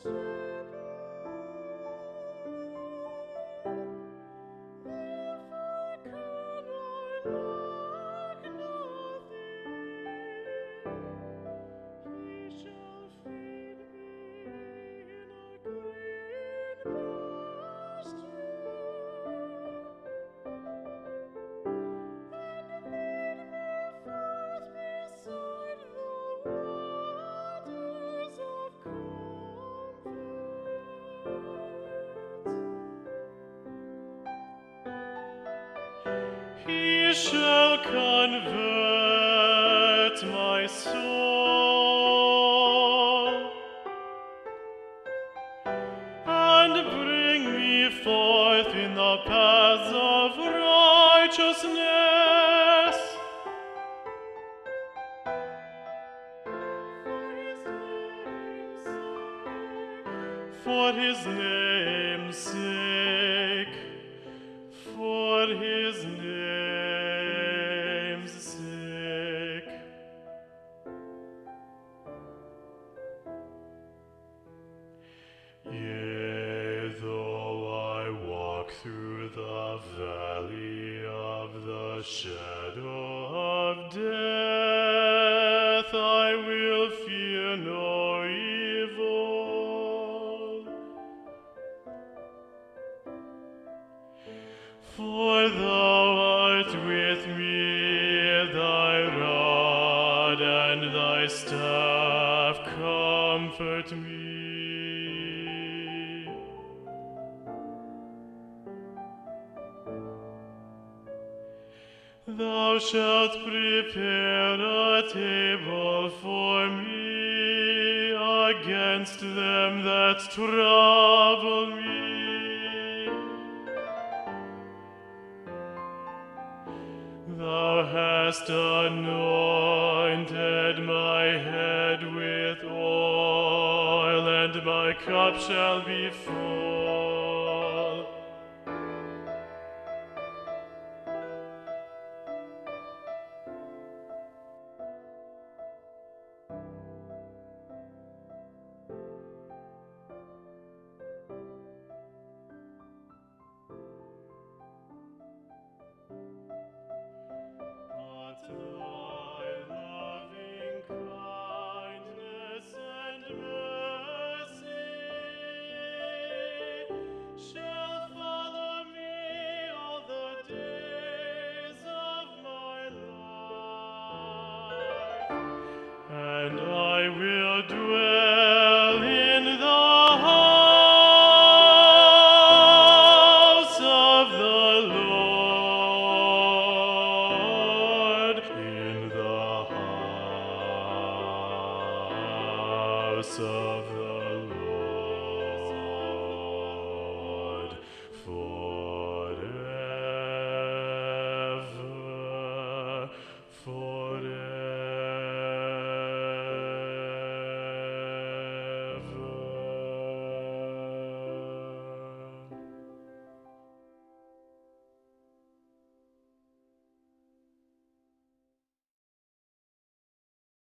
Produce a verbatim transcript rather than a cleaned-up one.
He shall convert my soul and bring me forth in the paths of righteousness for his name's sake, for his name's sake. Yea, though I walk through the valley of the shadow of death, I will fear no evil, for thou art with me, thy rod and thy staff comfort me. Thou shalt prepare a table for me against them that trouble me. Thou hast anointed my head with oil, and my cup shall be full. But thy loving kindness and mercy shall follow me all the days of my life, and I will dwell in the house of the Lord, in the house of the